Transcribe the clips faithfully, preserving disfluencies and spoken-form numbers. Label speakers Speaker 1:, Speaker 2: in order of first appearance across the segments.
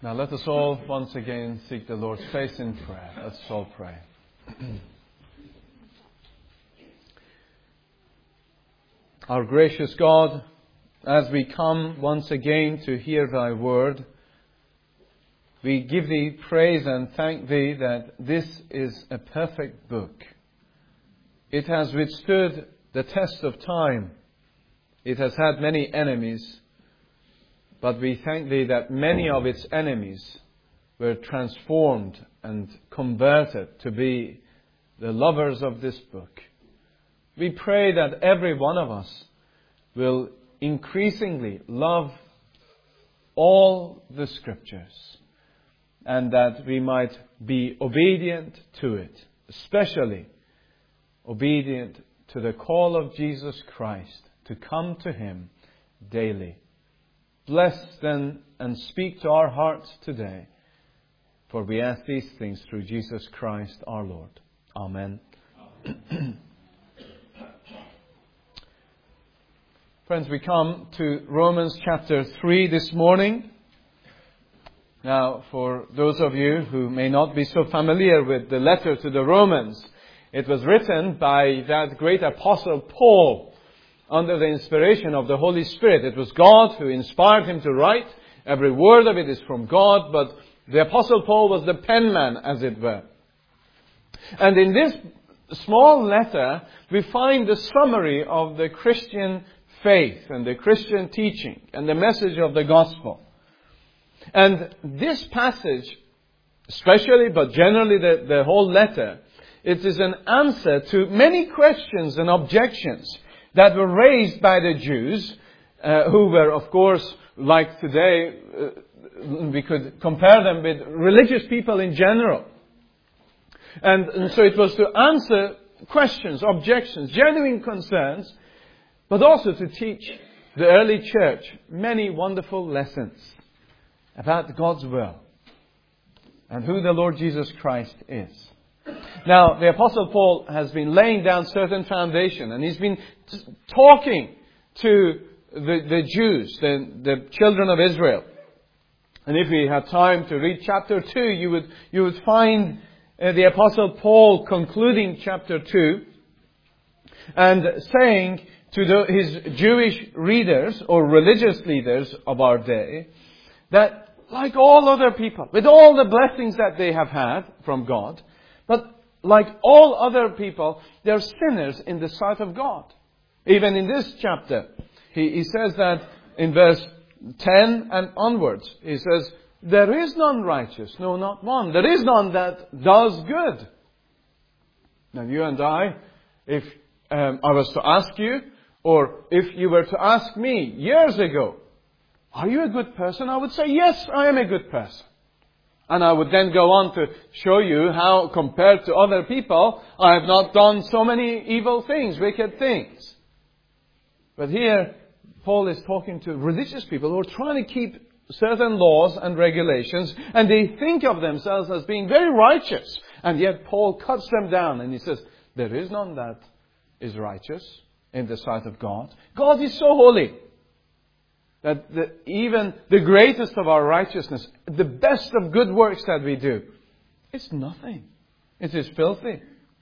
Speaker 1: Now let us all once again seek the Lord's face in prayer. Let's all pray. Our gracious God, as we come once again to hear Thy word, we give Thee praise and thank Thee that this is a perfect book. It has withstood the test of time. It has had many enemies, but we thank Thee that many of its enemies were transformed and converted to be the lovers of this book. We pray that every one of us will increasingly love all the Scriptures, and that we might be obedient to it, especially obedient to the call of Jesus Christ to come to Him daily. Bless then and speak to our hearts today, for we ask these things through Jesus Christ our Lord. Amen. Amen. Friends, we come to Romans chapter three this morning. Now, for those of you who may not be so familiar with the letter to the Romans, it was written by that great apostle Paul under the inspiration of the Holy Spirit. It was God who inspired him to write. Every word of it is from God, but the apostle Paul was the penman, as it were. And in this small letter, we find the summary of the Christian faith and the Christian teaching and the message of the gospel. And this passage, especially, but generally the, the whole letter, it is an answer to many questions and objections that were raised by the Jews, uh, who were, of course, like today, uh, we could compare them with religious people in general. And, and so it was to answer questions, objections, genuine concerns, but also to teach the early church many wonderful lessons about God's will and who the Lord Jesus Christ is. Now, the Apostle Paul has been laying down certain foundation, and he's been t- talking to the, the Jews, the, the children of Israel. And if we had time to read chapter two, you would, you would find uh, the Apostle Paul concluding chapter two and saying to the, his Jewish readers or religious leaders of our day that, like all other people, with all the blessings that they have had from God, but like all other people, they're sinners in the sight of God. Even in this chapter, he, he says that in verse ten and onwards, he says, there is none righteous, no, not one. There is none that does good. Now you and I, if um, I was to ask you, or if you were to ask me years ago, are you a good person? I would say, yes, I am a good person. And I would then go on to show you how, compared to other people, I have not done so many evil things, wicked things. But here, Paul is talking to religious people who are trying to keep certain laws and regulations, and they think of themselves as being very righteous. And yet Paul cuts them down and he says, there is none that is righteous in the sight of God. God is so holy that the, even the greatest of our righteousness, the best of good works that we do, is nothing. It is filthy.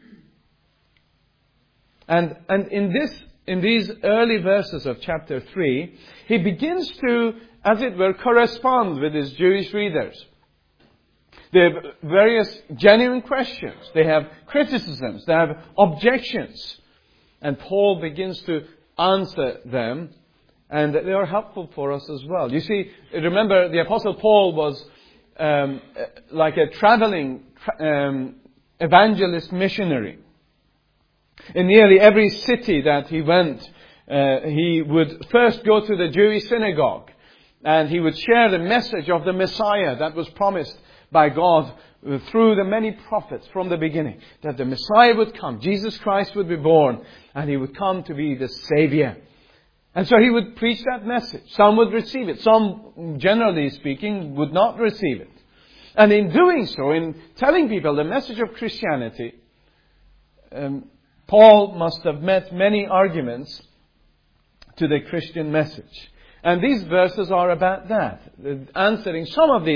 Speaker 1: And and in this in these early verses of chapter three, he begins to, as it were, correspond with his Jewish readers. They have various genuine questions. They have criticisms. They have objections. And Paul begins to answer them, and they are helpful for us as well. You see, remember, the Apostle Paul was um, like a traveling um, evangelist missionary. In nearly every city that he went, uh, he would first go to the Jewish synagogue, and he would share the message of the Messiah that was promised by God through the many prophets from the beginning, that the Messiah would come, Jesus Christ would be born, and He would come to be the Savior. And so he would preach that message. Some would receive it. Some, generally speaking, would not receive it. And in doing so, in telling people the message of Christianity, um, Paul must have met many arguments to the Christian message. And these verses are about that, answering some of these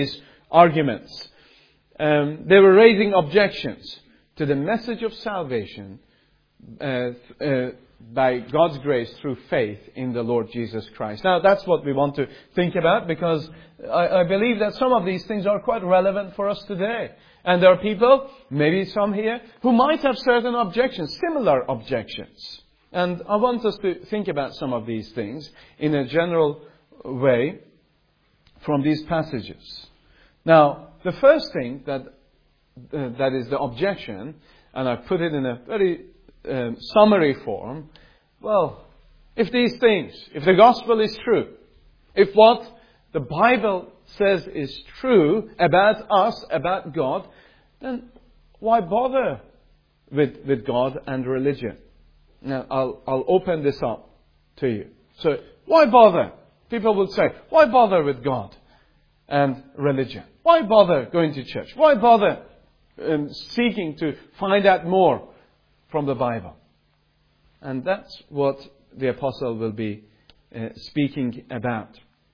Speaker 1: arguments. Um, they were raising objections to the message of salvation uh, uh, by God's grace through faith in the Lord Jesus Christ. Now, that's what we want to think about, because I, I believe that some of these things are quite relevant for us today. And there are people, maybe some here, who might have certain objections, similar objections. And I want us to think about some of these things in a general way from these passages. Now, the first thing that uh, that is the objection, and I put it in a very um, summary form. Well, if these things, if the gospel is true, if what the Bible says is true about us, about God, then why bother with with God and religion? Now, I'll I'll open this up to you. So, why bother? People will say, why bother with God and religion? Why bother going to church? Why bother um, seeking to find out more from the Bible? And that's what the apostle will be uh, speaking about.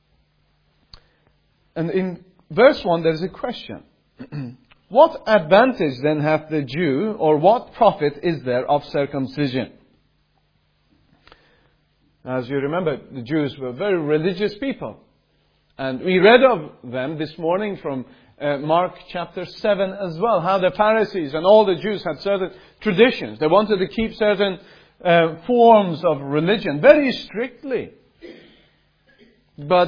Speaker 1: And in verse one, there is a question. What advantage then hath the Jew, or what profit is there of circumcision? As you remember, the Jews were very religious people. And we read of them this morning from uh, Mark chapter seven as well, how the Pharisees and all the Jews had certain traditions. They wanted to keep certain uh, forms of religion very strictly. But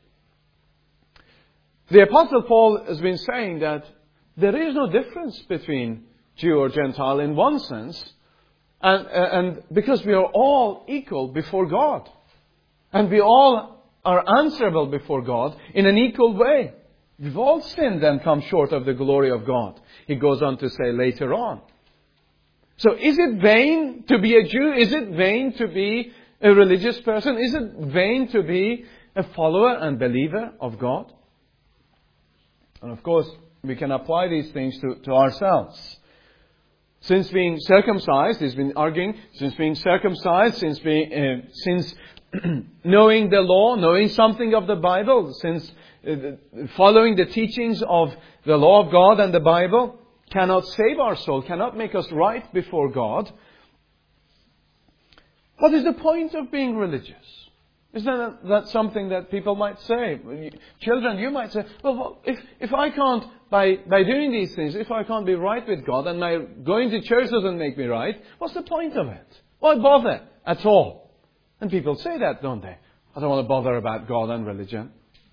Speaker 1: the Apostle Paul has been saying that there is no difference between Jew or Gentile in one sense, and, and because we are all equal before God. And we all are answerable before God in an equal way. We've all sinned and come short of the glory of God, he goes on to say later on. So is it vain to be a Jew? Is it vain to be a religious person? Is it vain to be a follower and believer of God? And of course, we can apply these things to, to ourselves. Since being circumcised, he's been arguing, since being circumcised, since being, uh, since knowing the law, knowing something of the Bible, since uh, following the teachings of the law of God and the Bible cannot save our soul, cannot make us right before God. What is the point of being religious? Isn't that, that something that people might say? Children, you might say, well, if, if I can't, by, by doing these things, if I can't be right with God and my going to church doesn't make me right, what's the point of it? Why bother at all? And people say that, don't they? I don't want to bother about God and religion.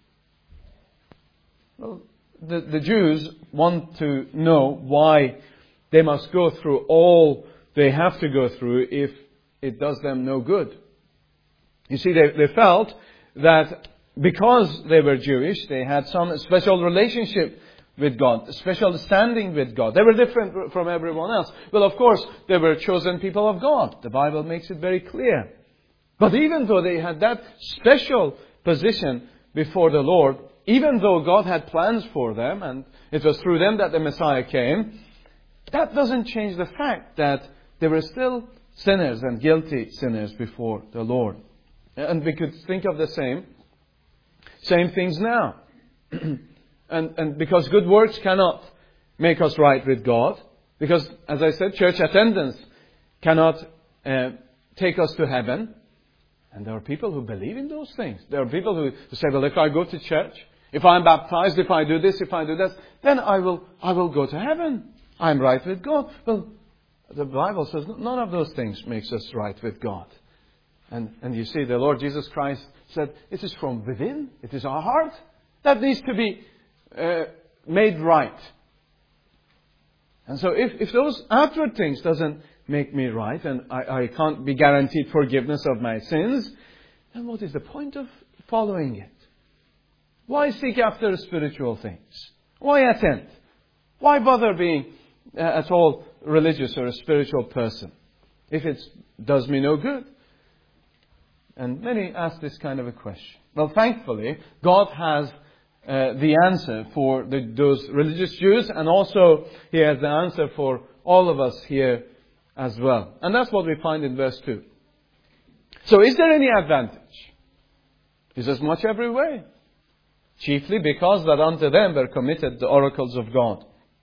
Speaker 1: Well, the, the Jews want to know why they must go through all they have to go through if it does them no good. You see, they, they felt that because they were Jewish, they had some special relationship with God, a special standing with God. They were different from everyone else. Well, of course, they were chosen people of God. The Bible makes it very clear. But even though they had that special position before the Lord, even though God had plans for them, and it was through them that the Messiah came, that doesn't change the fact that they were still sinners and guilty sinners before the Lord. And we could think of the same, same things now. and, and because good works cannot make us right with God, because, as I said, church attendance cannot uh, take us to heaven. And there are people who believe in those things. There are people who, who say, well, if I go to church, if I'm baptized, if I do this, if I do that, then I will, I will go to heaven. I'm right with God. Well, the Bible says none of those things makes us right with God. And, and you see, the Lord Jesus Christ said, it is from within, it is our heart that needs to be uh, made right. And so if, if those outward things doesn't make me right, and I, I can't be guaranteed forgiveness of my sins, then what is the point of following it? Why seek after spiritual things? Why attend? Why bother being uh, at all religious or a spiritual person if it does me no good? And many ask this kind of a question. Well, thankfully, God has uh, the answer for the, those religious Jews, and also He has the answer for all of us here as well. And that's what we find in verse two. So is there any advantage? He says, much every way. chiefly because that unto them were committed the oracles of God.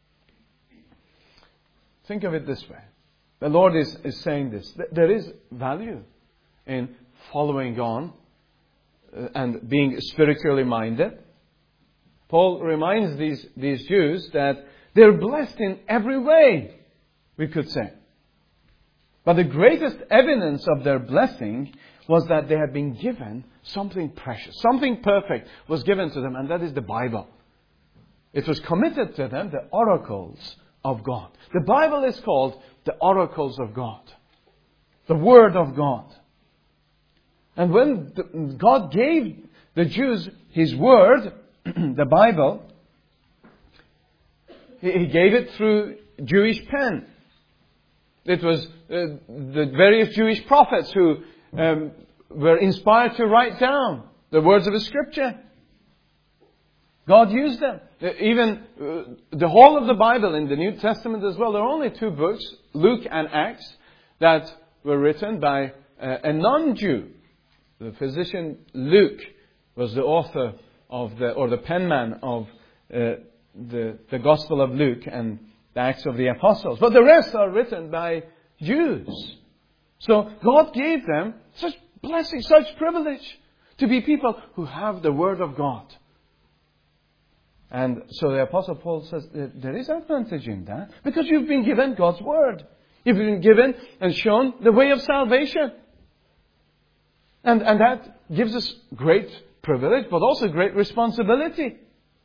Speaker 1: Think of it this way. The Lord is, is saying this. There is value in following on uh, and being spiritually minded. Paul reminds these, these Jews that they're blessed in every way, we could say. But the greatest evidence of their blessing was that they had been given something precious. Something perfect was given to them, and that is the Bible. It was committed to them, the oracles of God. The Bible is called the oracles of God. The Word of God. And when the, God gave the Jews His Word, the Bible, He, he gave it through Jewish pen. It was uh, the various Jewish prophets who um, were inspired to write down the words of the Scripture. God used them. Even uh, the whole of the Bible in the New Testament as well. There are only two books, Luke and Acts, that were written by uh, a non-Jew. The physician Luke was the author of the, or the penman of uh, the, the Gospel of Luke and the Acts of the Apostles. But the rest are written by Jews. So God gave them such blessing, such privilege to be people who have the Word of God. And so the Apostle Paul says there is advantage in that because you've been given God's Word. You've been given and shown the way of salvation. And, and that gives us great privilege but also great responsibility.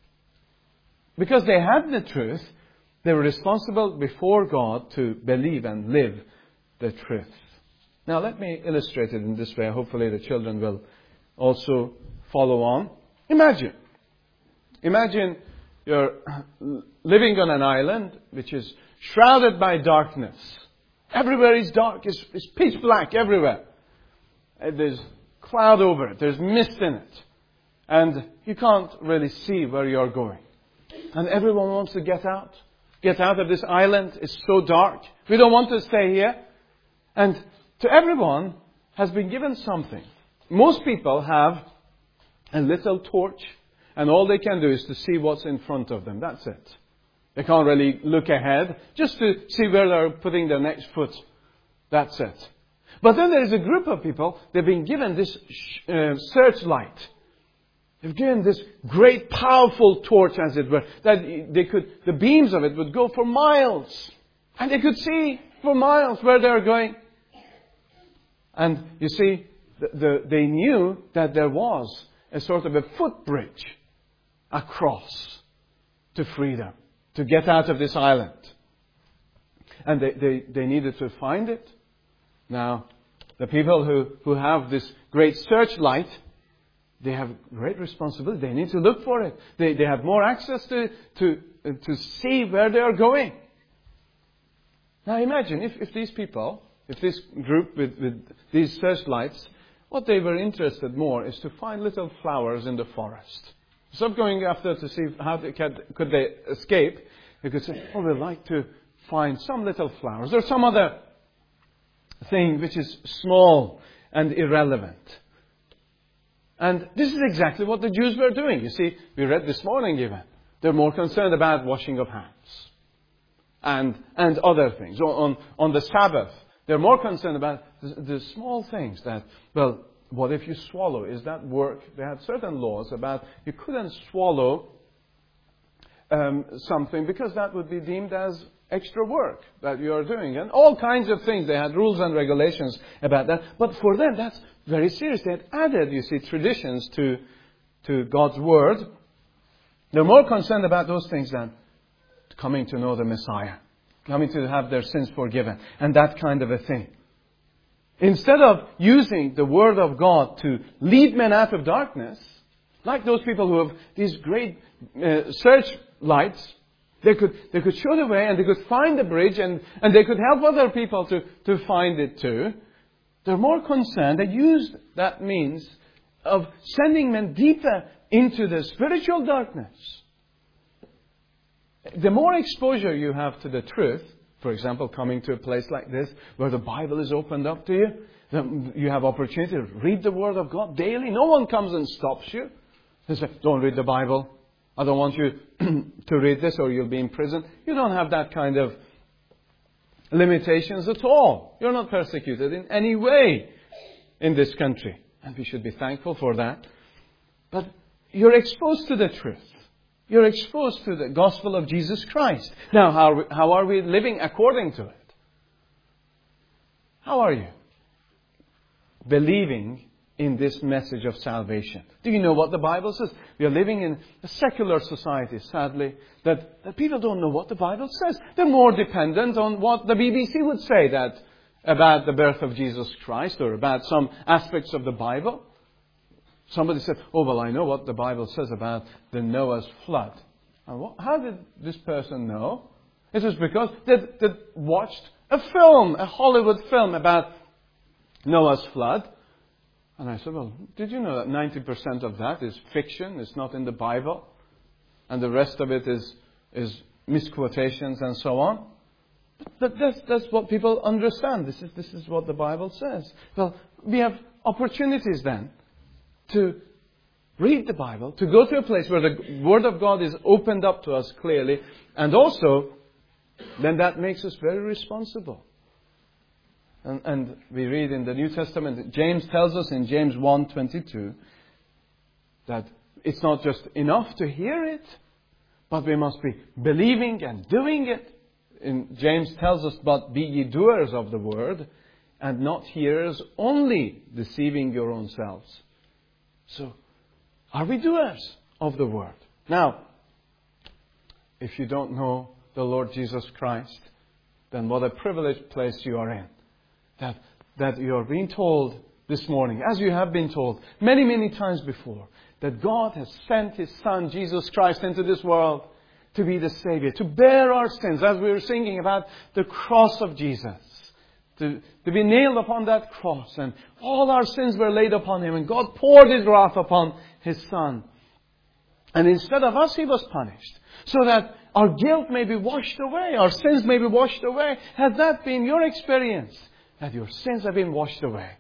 Speaker 1: Because they had the truth, they were responsible before God to believe and live the truth. Now let me illustrate it in this way. Hopefully the children will also follow on. Imagine. Imagine you're living on an island which is shrouded by darkness. Everywhere is dark. It's, it's pitch black everywhere. There's cloud over it. There's mist in it. And you can't really see where you're going. And everyone wants to get out. Get out of this island. It's so dark. We don't want to stay here. And to everyone has been given something. Most people have a little torch. And all they can do is to see what's in front of them. That's it. They can't really look ahead. Just to see where they're putting their next foot. That's it. But then there is a group of people, they've been given this uh, searchlight. They've given this great powerful torch, as it were. That they could, the beams of it would go for miles. And they could see for miles where they're going. And you see, the, the, they knew that there was a sort of a footbridge across to freedom, to get out of this island. And they, they, they needed to find it. Now, the people who, who have this great searchlight, they have great responsibility. They need to look for it. They, they have more access to, to, to see where they are going. Now imagine if, if these people, if this group with, with these searchlights, what they were interested more is to find little flowers in the forest. Instead of going after to see how they could, could they escape, they could say, oh, we'd like to find some little flowers or some other thing which is small and irrelevant. And this is exactly what the Jews were doing. You see, we read this morning even. They're more concerned about washing of hands and, and other things. On, on the Sabbath, they're more concerned about the, the small things that, well, what if you swallow? Is that work? They had certain laws about you couldn't swallow um, something because that would be deemed as extra work that you are doing. And all kinds of things. They had rules and regulations about that. But for them, that's very serious. They had added, you see, traditions to, to God's Word. They're more concerned about those things than coming to know the Messiah. Coming to have their sins forgiven. And that kind of a thing. Instead of using the Word of God to lead men out of darkness, like those people who have these great uh, searchlights, they could they could show the way and they could find the bridge and, and they could help other people to, to find it too. They're more concerned. They use that means of sending men deeper into the spiritual darkness. The more exposure you have to the truth, for example, coming to a place like this where the Bible is opened up to you, you have opportunity to read the Word of God daily. No one comes and stops you They say, don't read the Bible. I don't want you to read this or you'll be in prison. You don't have that kind of limitations at all. You're not persecuted in any way in this country. And we should be thankful for that. But you're exposed to the truth. You're exposed to the gospel of Jesus Christ. Now, how, how are we living according to it? How are you? Believing in this message of salvation. Do you know what the Bible says? We are living in a secular society, sadly, that, that people don't know what the Bible says. They're more dependent on what the B B C would say that about the birth of Jesus Christ or about some aspects of the Bible. Somebody said, oh, well, I know what the Bible says about the Noah's flood. And what, how did this person know? It was because they, they watched a film, a Hollywood film about Noah's flood. And I said, well, did you know that ninety percent of that is fiction? It's not in the Bible. And the rest of it is, is misquotations and so on. But that's, that's what people understand. This is, this is what the Bible says. Well, we have opportunities then to read the Bible, to go to a place where the Word of God is opened up to us clearly. And also, then that makes us very responsible. And, and we read in the New Testament, James tells us in James one twenty-two that it's not just enough to hear it, but we must be believing and doing it. In James tells us, but be ye doers of the word, and not hearers only, deceiving your own selves. So, are we doers of the word? Now, if you don't know the Lord Jesus Christ, then what a privileged place you are in. That, that you are being told this morning, as you have been told many, many times before, that God has sent His Son, Jesus Christ, into this world to be the Savior, to bear our sins, as we were singing about the cross of Jesus, to, to be nailed upon that cross, and all our sins were laid upon Him, and God poured His wrath upon His Son. And instead of us, He was punished, so that our guilt may be washed away, our sins may be washed away. Has that been your experience? That your sins have been washed away?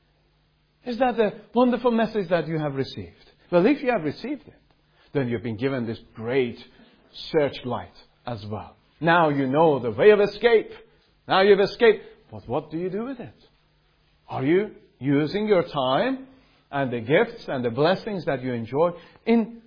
Speaker 1: Is that the wonderful message that you have received? Well, if you have received it, then you've been given this great searchlight as well. Now you know the way of escape. Now you've escaped. But what do you do with it? Are you using your time and the gifts and the blessings that you enjoy in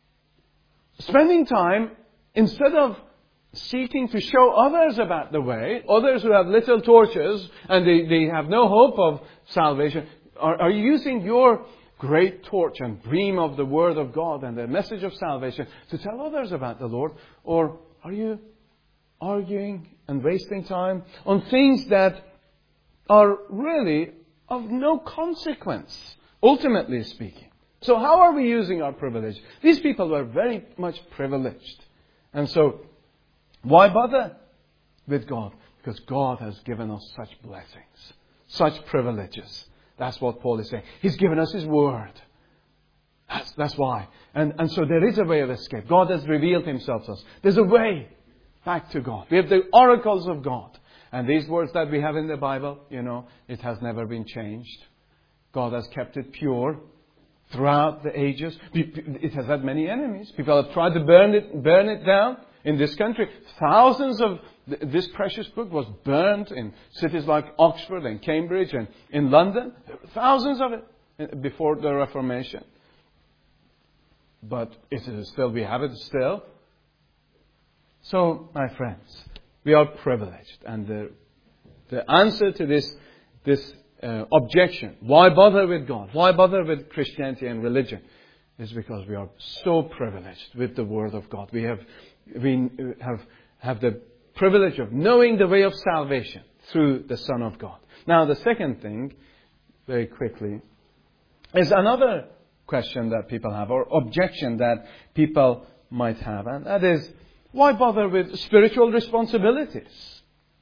Speaker 1: spending time instead of seeking to show others about the way, others who have little torches and they, they have no hope of salvation? Are, are you using your great torch and beam of the Word of God and the message of salvation to tell others about the Lord? Or are you arguing and wasting time on things that are really of no consequence, ultimately speaking? So how are we using our privilege? These people were very much privileged. And so, why bother with God? Because God has given us such blessings, such privileges. That's what Paul is saying. He's given us His Word. That's, that's why. And, and so there is a way of escape. God has revealed Himself to us. There's a way back to God. We have the oracles of God. And these words that we have in the Bible, you know, it has never been changed. God has kept it pure throughout the ages. It has had many enemies. People have tried to burn it, burn it down. In this country, thousands of this precious book was burnt in cities like Oxford and Cambridge and in London. There were thousands of it before the Reformation. But it is still, we have it still. So, my friends, we are privileged. And the, the answer to this, this uh, objection, why bother with God? Why bother with Christianity and religion? Is because we are so privileged with the Word of God. We have We have, have the privilege of knowing the way of salvation through the Son of God. Now, the second thing, very quickly, is another question that people have, or objection that people might have. And that is, why bother with spiritual responsibilities?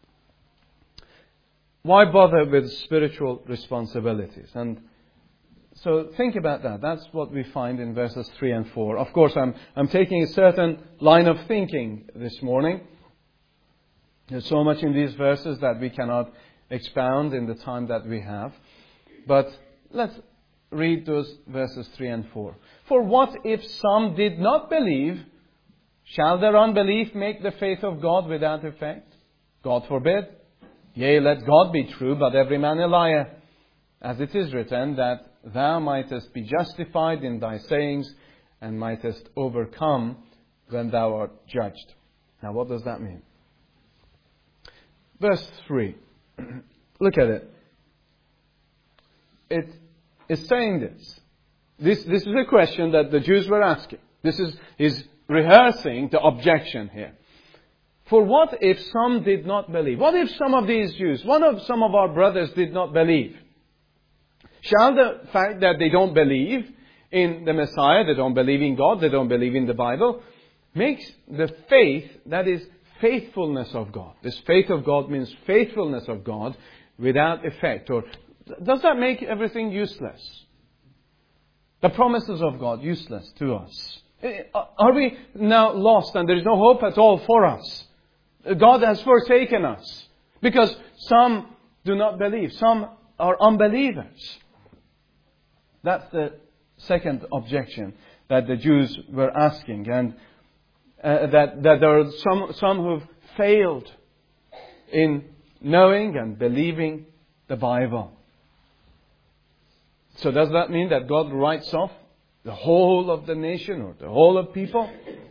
Speaker 1: Why bother with spiritual responsibilities? And so think about that. That's what we find in verses three and four. Of course, I'm, I'm taking a certain line of thinking this morning. There's so much in these verses that we cannot expound in the time that we have. But let's read those verses three and four. For what if some did not believe? Shall their unbelief make the faith of God without effect? God forbid. Yea, let God be true, but every man a liar. As it is written, that thou mightest be justified in thy sayings, and mightest overcome when thou art judged. Now, what does that mean? Verse three. Look at it. It is saying this. This, this is a question that the Jews were asking. This is, is rehearsing the objection here. For what if some did not believe? What if some of these Jews, one of some of our brothers did not believe? Shall the fact that they don't believe in the Messiah, they don't believe in God, they don't believe in the Bible, makes the faith, that is faithfulness of God. This faith of God means faithfulness of God without effect. Or does that make everything useless? The promises of God useless to us? Are we now lost and there is no hope at all for us? God has forsaken us because some do not believe. Some are unbelievers. That's the second objection that the Jews were asking. And uh, that, that there are some, some who've failed in knowing and believing the Bible. So does that mean that God writes off the whole of the nation or the whole of people?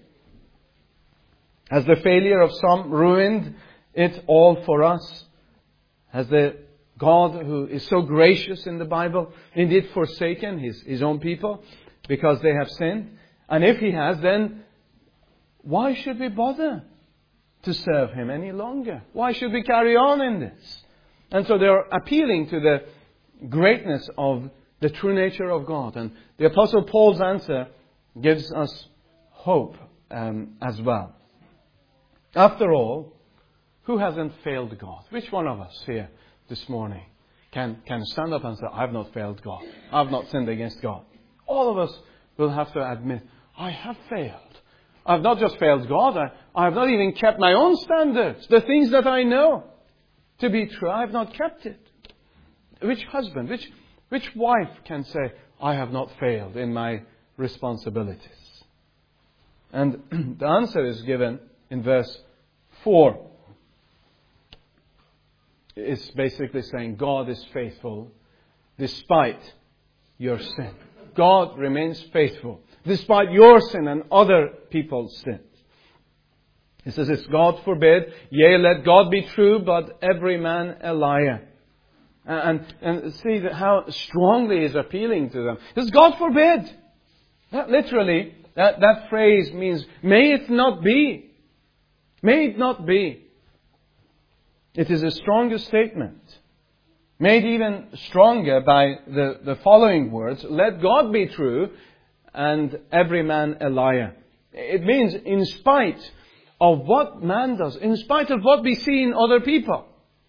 Speaker 1: Has the failure of some ruined it all for us? Has the God who is so gracious in the Bible indeed forsaken His, His own people because they have sinned? And if He has, then why should we bother to serve Him any longer? Why should we carry on in this? And so they're appealing to the greatness of the true nature of God. And the Apostle Paul's answer gives us hope um, as well. After all, who hasn't failed God? Which one of us here this morning can, can stand up and say, I've not failed God. I've not sinned against God. All of us will have to admit, I have failed. I've not just failed God, I, I have not even kept my own standards. The things that I know to be true, I have not kept it. Which husband, which, which wife can say, I have not failed in my responsibilities? And the answer is given in verse four. It's basically saying God is faithful despite your sin. God remains faithful despite your sin and other people's sins. He says, it's God forbid. Yea, let God be true, but every man a liar. And, and see that how strongly He is appealing to them. He says, God forbid. That literally, that, that phrase means, may it not be. May it not be. It is a stronger statement. Made even stronger by the, the following words. Let God be true and every man a liar. It means in spite of what man does, in spite of what we see in other people,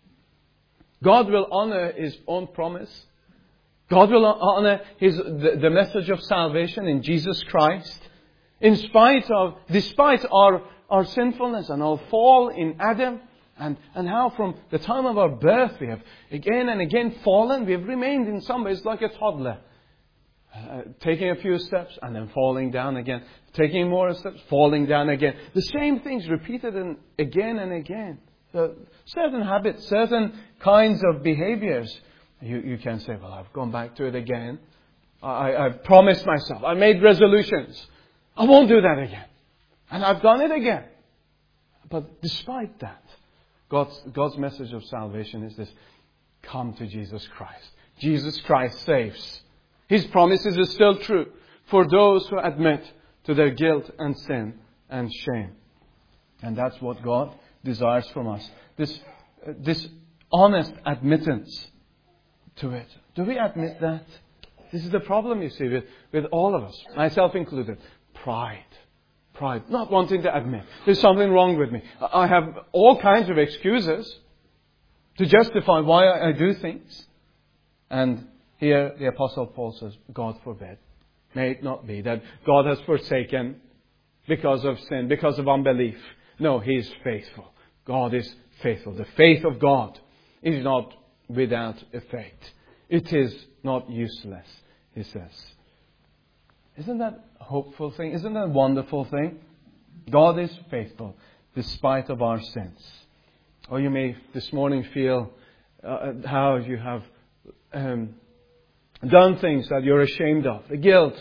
Speaker 1: God will honor His own promise. God will honor His, the, the message of salvation in Jesus Christ. In spite of, despite our, our sinfulness and our fall in Adam, and, and how from the time of our birth we have again and again fallen, we have remained in some ways like a toddler. Uh, taking a few steps and then falling down again. Taking more steps, falling down again. The same things repeated in, again and again. Uh, certain habits, certain kinds of behaviors. You, you can say, well, I've gone back to it again. I, I've promised myself. I made resolutions. I won't do that again. And I've done it again. But despite that, God's, God's message of salvation is this. Come to Jesus Christ. Jesus Christ saves. His promises are still true for those who admit to their guilt and sin and shame. And that's what God desires from us. This, uh, this honest admittance to it. Do we admit that? This is the problem, you see, with, with all of us, myself included. Pride. Pride. Not wanting to admit. There's something wrong with me. I have all kinds of excuses to justify why I, I do things. And here the Apostle Paul says, God forbid. May it not be that God has forsaken because of sin, because of unbelief. No, He is faithful. God is faithful. The faith of God is not without effect. It is not useless. he says. Isn't that a hopeful thing? Isn't that a wonderful thing? God is faithful despite of our sins. Or you may this morning feel uh, how you have um, done things that you're ashamed of. The guilt.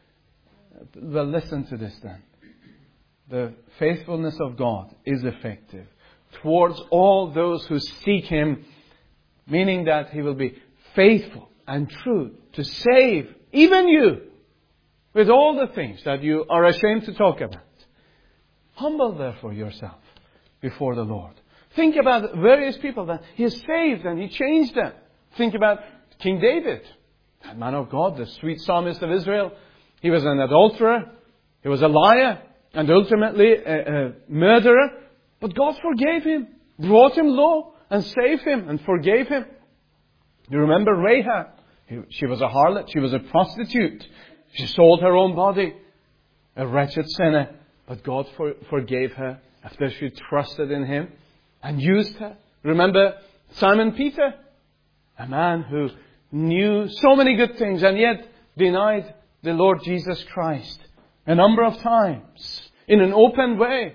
Speaker 1: Well, listen to this then. The faithfulness of God is effective towards all those who seek Him, meaning that He will be faithful and true to save even you with all the things that you are ashamed to talk about. Humble therefore yourself before the Lord. Think about various people that He has saved and He changed them. Think about King David, that man of God, the sweet psalmist of Israel. He was an adulterer, he was a liar, and ultimately a, a murderer. But God forgave him, brought him low, and saved him, and forgave him. You remember Rahab? She was a harlot, she was a prostitute. She sold her own body, a wretched sinner. But God for, forgave her after she trusted in Him and used her. Remember Simon Peter? A man who knew so many good things and yet denied the Lord Jesus Christ a number of times in an open way.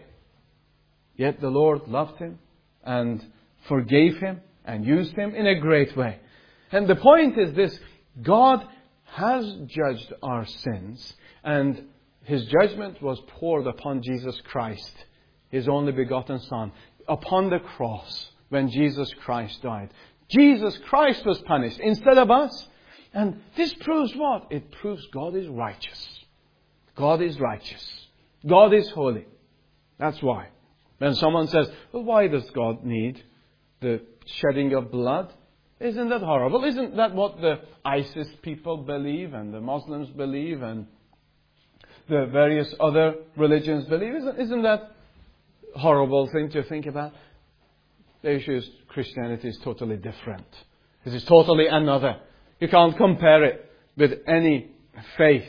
Speaker 1: Yet the Lord loved him and forgave him and used him in a great way. And the point is this: God has judged our sins, and His judgment was poured upon Jesus Christ, His only begotten Son, upon the cross when Jesus Christ died. Jesus Christ was punished instead of us. And this proves what? It proves God is righteous. God is righteous. God is holy. That's why. When someone says, well, why does God need the shedding of blood? Isn't that horrible? Isn't that what the ISIS people believe and the Muslims believe and the various other religions believe? Isn't, isn't that a horrible thing to think about? The issue is Christianity is totally different. This is totally another. You can't compare it with any faith,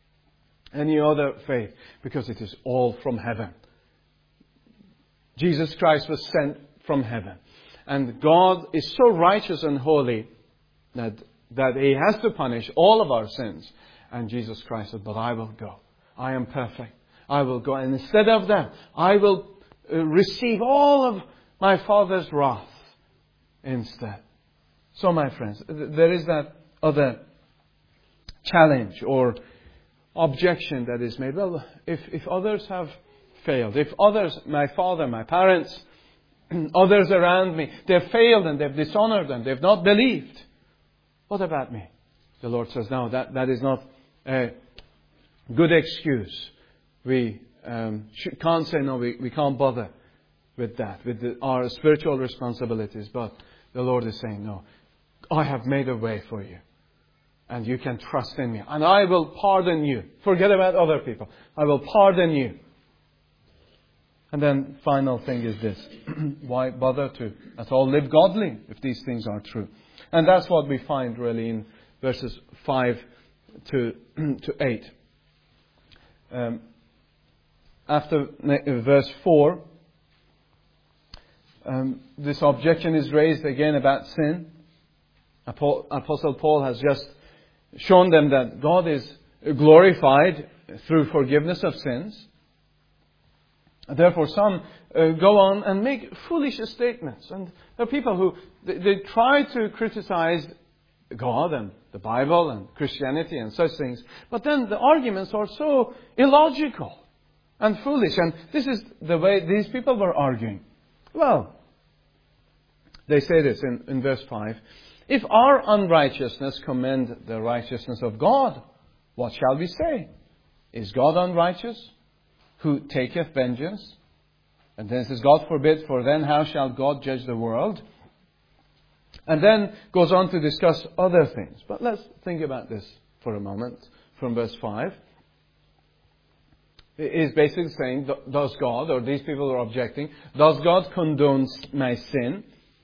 Speaker 1: any other faith, because it is all from heaven. Jesus Christ was sent from heaven. And God is so righteous and holy that, that He has to punish all of our sins. And Jesus Christ said, but I will go. I am perfect. I will go. And instead of that, I will uh, receive all of my Father's wrath instead. So, my friends, there is that other challenge or objection that is made. Well, if, if others have failed, if others, my father, my parents, others around me, they've failed and they've dishonored and they've not believed, what about me? The Lord says, no, that, that is not a good excuse. We um, should, can't say, no, we, we can't bother with that, with the, our spiritual responsibilities. But the Lord is saying, no, I have made a way for you. And you can trust in me. And I will pardon you. Forget about other people. I will pardon you. And then final thing is this. Why bother to at all live godly if these things are true? And that's what we find really in verses five to, to eight. Um, after verse four, um, this objection is raised again about sin. Apostle Paul has just shown them that God is glorified through forgiveness of sins. Therefore, some uh, go on and make foolish statements. And there are people who they, they try to criticize God and the Bible and Christianity and such things. But then the arguments are so illogical and foolish. And this is the way these people were arguing. Well, they say this in, in verse five. If our unrighteousness commend the righteousness of God, what shall we say? Is God unrighteous, who taketh vengeance? And then it says, God forbid, for then how shall God judge the world? And then goes on to discuss other things. But let's think about this for a moment from verse five. It is basically saying, does God, or these people are objecting, does God condone my sin?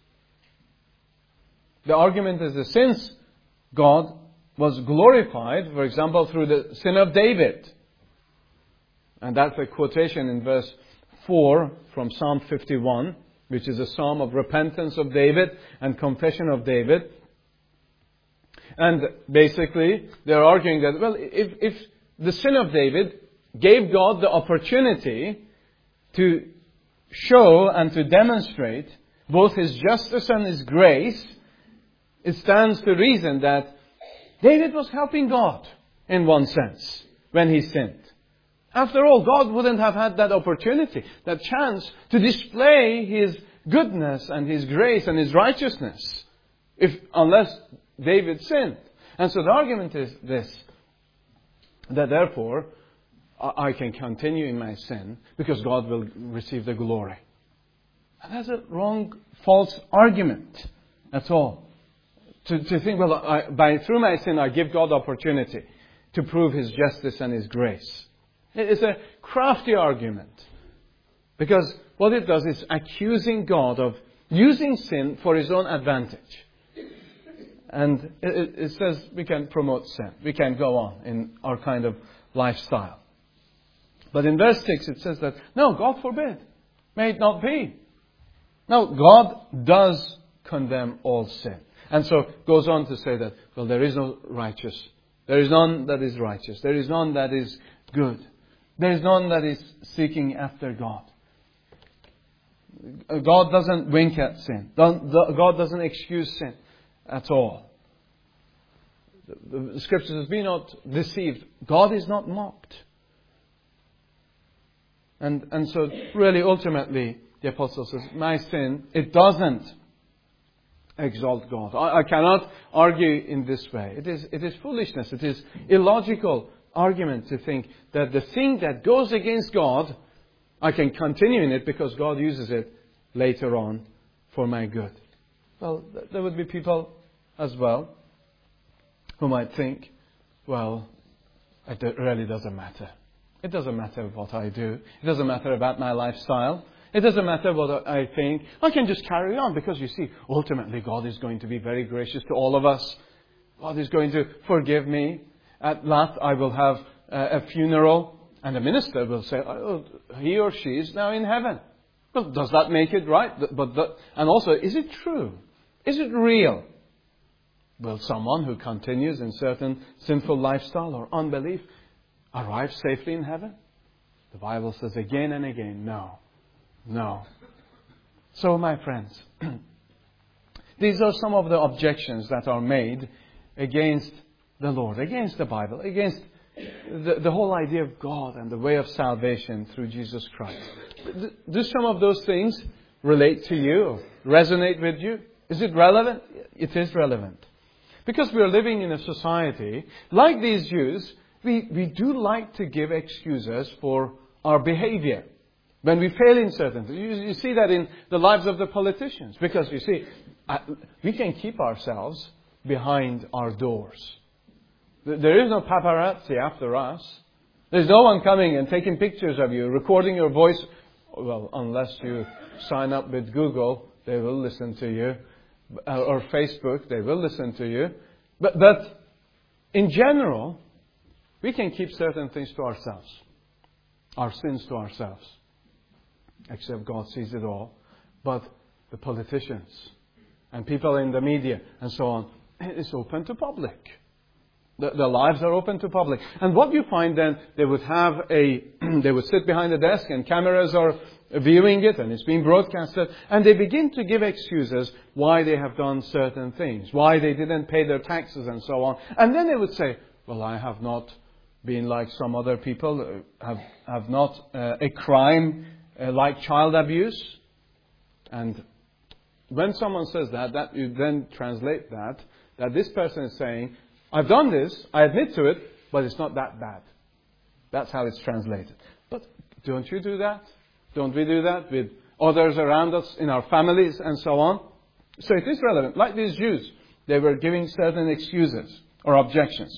Speaker 1: The argument is that since God was glorified, for example, through the sin of David, and that's a quotation in verse four from Psalm fifty-one, which is a psalm of repentance of David and confession of David. And basically, they're arguing that, well, if, if the sin of David gave God the opportunity to show and to demonstrate both His justice and His grace, it stands to reason that David was helping God in one sense when he sinned. After all, God wouldn't have had that opportunity, that chance to display His goodness and His grace and His righteousness if unless David sinned. And so the argument is this, that therefore I can continue in my sin because God will receive the glory. And that's a wrong, false argument at all. To, to think, well, I, by through my sin I give God opportunity to prove His justice and His grace. It's a crafty argument. Because what it does is accusing God of using sin for His own advantage. And it, it says we can promote sin. We can go on in our kind of lifestyle. But in verse six it says that, no, God forbid. May it not be. No, God does condemn all sin. And so goes on to say that, well, there is no righteous. There is none that is righteous. There is none that is good. There is none that is seeking after God. God doesn't wink at sin. God doesn't excuse sin at all. The Scripture says, be not deceived. God is not mocked. And, and so really ultimately the Apostle says, my sin, it doesn't exalt God. I, I cannot argue in this way. It is, it is foolishness. It is illogical argument to think that the thing that goes against God, I can continue in it because God uses it later on for my good. Well, there would be people as well who might think, well, it really doesn't matter. It doesn't matter what I do. It doesn't matter about my lifestyle. It doesn't matter what I think. I can just carry on because, you see, ultimately God is going to be very gracious to all of us. God is going to forgive me. At last I will have a funeral and the minister will say, oh, he or she is now in heaven. Well, does that make it right? But the, and also, is it true? Is it real? Will someone who continues in certain sinful lifestyle or unbelief arrive safely in heaven? The Bible says again and again, no. No. So, my friends, these are some of the objections that are made against the Lord, against the Bible, against the, the whole idea of God and the way of salvation through Jesus Christ. Do some of those things relate to you or resonate with you? Is it relevant? It is relevant. Because we are living in a society, like these Jews, we, we do like to give excuses for our behavior. When we fail in certain things. You, you see that in the lives of the politicians. Because, you see, we can keep ourselves behind our doors. There is no paparazzi after us. There's no one coming and taking pictures of you, recording your voice. Well, unless you sign up with Google, they will listen to you. Or Facebook, they will listen to you. But, but in general, we can keep certain things to ourselves. Our sins to ourselves. Except God sees it all. But the politicians and people in the media and so on, it's open to public. The, the lives are open to public. And what you find then, they would have a, they would sit behind a desk and cameras are viewing it and it's being broadcasted. And they begin to give excuses why they have done certain things. Why they didn't pay their taxes and so on. And then they would say, well, I have not been like some other people, have, have not uh, a crime uh, like child abuse. And when someone says that, that you then translate that, that this person is saying, I've done this, I admit to it, but it's not that bad. That's how it's translated. But don't you do that? Don't we do that with others around us, in our families and so on? So it is relevant. Like these Jews, they were giving certain excuses or objections.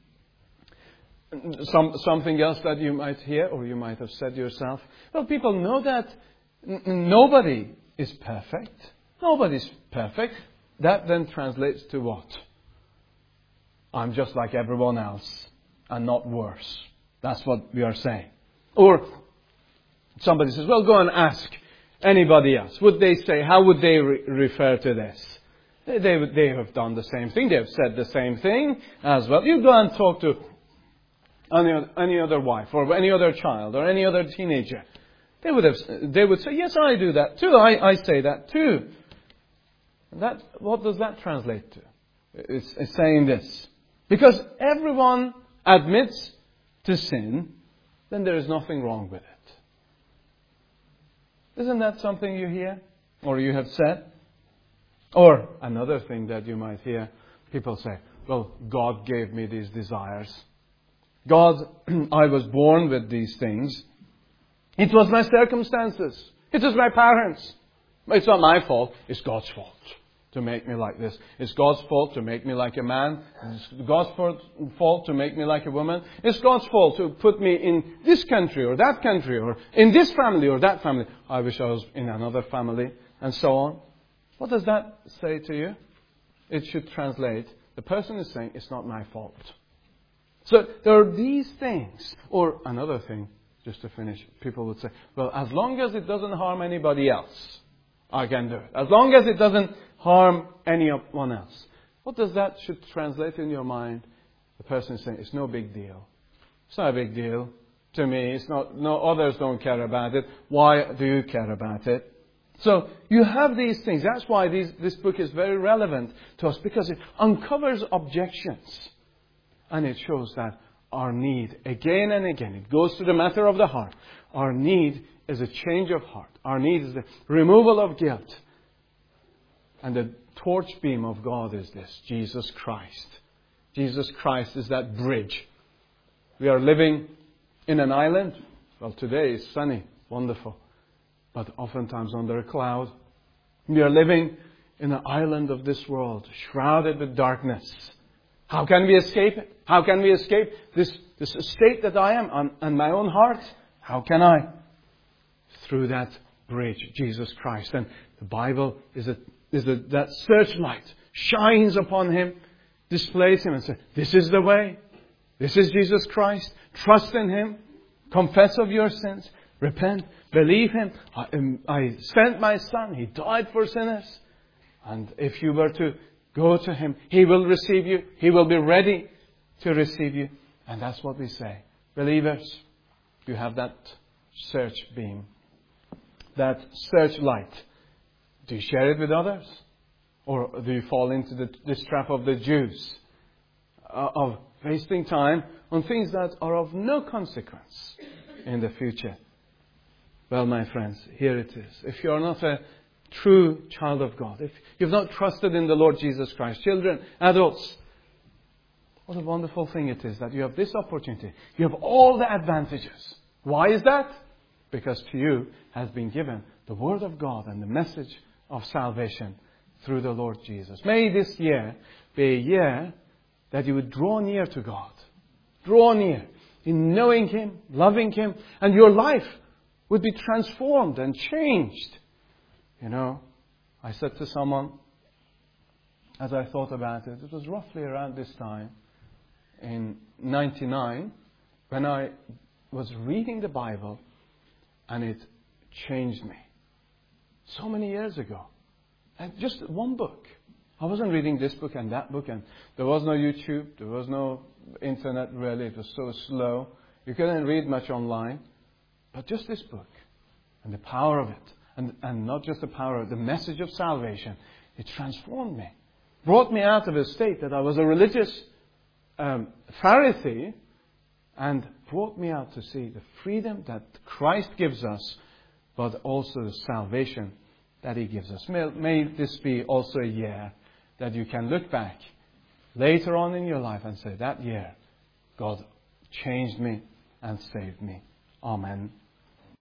Speaker 1: Some, something else that you might hear or you might have said yourself. Well, people know that n- nobody is perfect. Nobody's perfect. That then translates to what? I'm just like everyone else and not worse. That's what we are saying. Or somebody says, well, go and ask anybody else. Would they say, how would they re- refer to this? They, they, they have done the same thing. They have said the same thing as well. You go and talk to any, any other wife or any other child or any other teenager. They would have. They would say, yes, I do that too. I, I say that too. And that, what does that translate to? It's, it's saying this. Because everyone admits to sin, then there is nothing wrong with it. Isn't that something you hear? Or you have said? Or another thing that you might hear, people say, well, God gave me these desires. God, I was born with these things. It was my circumstances. It was my parents. It's not my fault. It's God's fault to make me like this. It's God's fault to make me like a man. It's God's fault to make me like a woman. It's God's fault to put me in this country or that country or in this family or that family. I wish I was in another family and so on. What does that say to you? It should translate, the person is saying, it's not my fault. So there are these things. Or another thing, just to finish, people would say, well, as long as it doesn't harm anybody else, I can do it. As long as it doesn't harm anyone else. What does that should translate in your mind? The person is saying, it's no big deal. It's not a big deal to me. It's not, no, others don't care about it. Why do you care about it? So you have these things. That's why these, this book is very relevant to us, because it uncovers objections. And it shows that our need, again and again, it goes to the matter of the heart. Our need is a change of heart. Our need is the removal of guilt. And the torch beam of God is this, Jesus Christ. Jesus Christ is that bridge. We are living in an island. Well, today is sunny, wonderful. But oftentimes under a cloud. We are living in an island of this world, shrouded with darkness. How can we escape it? How can we escape this, this state that I am on, on my own heart? How can I? Through that bridge, Jesus Christ. And the Bible is, a, is a, that searchlight shines upon Him, displays Him and says, this is the way. This is Jesus Christ. Trust in Him. Confess of your sins. Repent. Believe Him. I, um, I sent my Son. He died for sinners. And if you were to go to Him, He will receive you. He will be ready to receive you. And that's what we say. Believers, you have that search beam. That searchlight. Do you share it with others? Or do you fall into the, this trap of the Jews? Uh, of wasting time on things that are of no consequence in the future. Well, my friends, here it is. If you are not a true child of God, if you've not trusted in the Lord Jesus Christ, children, adults, what a wonderful thing it is that you have this opportunity. You have all the advantages. Why is that? Because to you has been given the Word of God and the message of salvation through the Lord Jesus. May this year be a year that you would draw near to God. Draw near in knowing Him, loving Him, and your life would be transformed and changed. You know, I said to someone, as I thought about it, it was roughly around this time, in ninety-nine, when I was reading the Bible, and it changed me. So many years ago. And just one book. I wasn't reading this book and that book, and there was no YouTube, there was no internet really, it was so slow. You couldn't read much online. But just this book, and the power of it, and, and not just the power of the message of salvation, it transformed me. Brought me out of a state that I was a religious um, Pharisee, and brought me out to see the freedom that Christ gives us, but also the salvation that He gives us. May, may this be also a year that you can look back later on in your life and say, that year, God changed me and saved me. Amen.